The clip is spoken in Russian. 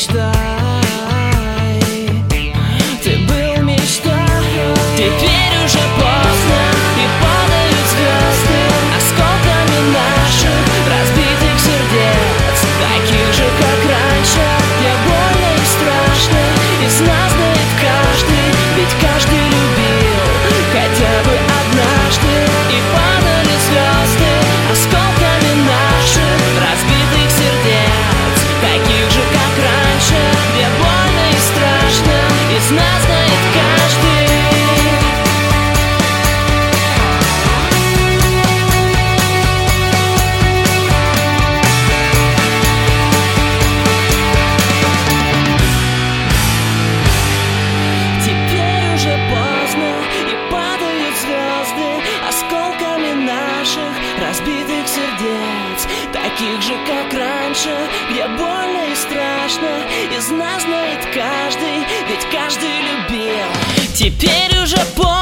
мечтой, ты был мечтой. Теперь уже поздно, и падают звезды осколками наших разбитых сердец, таких же, как раньше, где больно и страшно, из нас знает каждый, ведь каждый любил хотя бы однажды. И падали звезды осколками наших разбитых сердец, таких же, как раньше, где больно и страшно, из нас знает каждый. Теперь уже поздно, и падают звезды осколками наших разбитых сердец, таких же, как раньше, где больно и страшно, из нас знает каждый, ведь каждый любил. Теперь уже поздно.